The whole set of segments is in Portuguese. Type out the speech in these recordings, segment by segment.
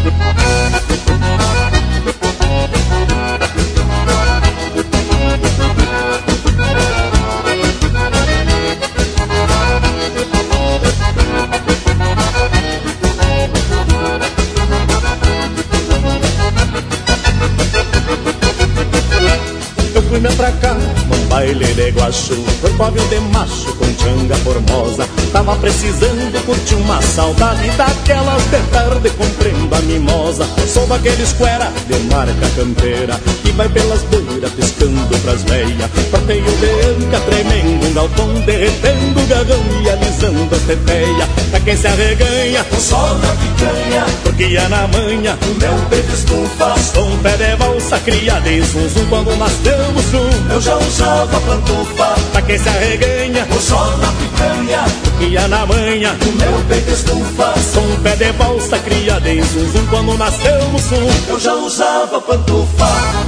Fui-me atracar num baile de guacho, corpóvel de macho com tchanga formosa. Tava precisando curtir uma saudade daquelas de tarde compreendo a mimosa. Sou daqueles cuera de marca campeira que vai pelas beiras piscando pras veias. Parteio de anca tremendo, um galpão derretendo o garrão e alisando as teteias. Pra quem se arreganha, o sol na picanha, porque ia na manha, o meu peito estufa. Sou um pé de valsa criado em zum quando nós damos eu já usava pantufa. Pra quem se arreganha, o sol na picanha, ia na manha, o meu peito estufa. Sou um pé de valsa criado em zum quando nascemos eu já usava pantufa.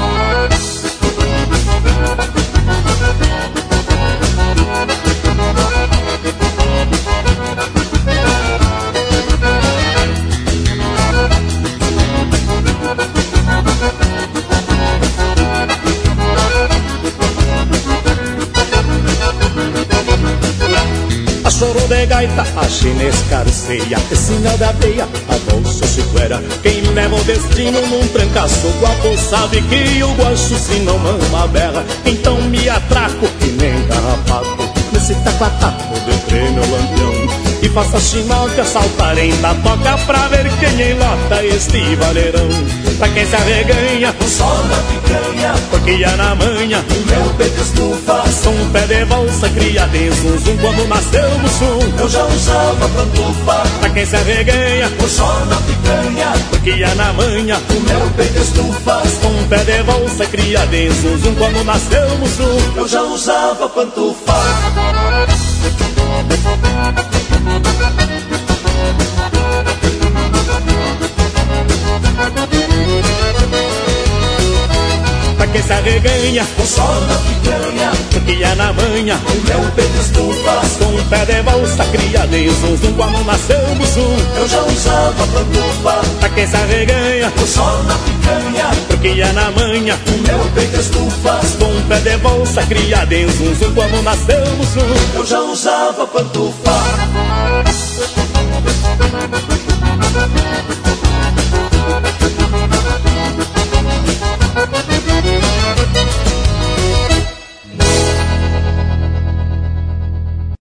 Choro de gaita, a chinês carceia, Tecina da veia, a bolsa se cuera. Quem leva o destino num trancaço guapo sabe que o guacho se não mama berra. Então me atraco que nem carrapato nesse taquataco de treino lampião. E faça sinal que assaltarem da toca pra ver quem enlota este vaneirão. Pra quem se arreganha, o sol na picanha, porque ia na manha, o meu peito estufa. Sou um pé de valsa criado em zum quando nascemos eu já usava pantufa. Pra quem se arreganha, o sol na picanha, porque ia na manha, o meu peito estufa. Sou um pé de valsa criado em zum quando nascemos eu já usava pantufa. Pra quem se arreganha, o sol na picanha, porque ia na manha, o meu peito estufa. Sou um pé de valsa criado em zum quando nascemos eu já usava pantufa. Pra quem se arreganha, o sol na picanha, porque ia na manha, o meu peito estufa. Sou um pé de valsa criado em zum quando nascemos eu já usava pantufa.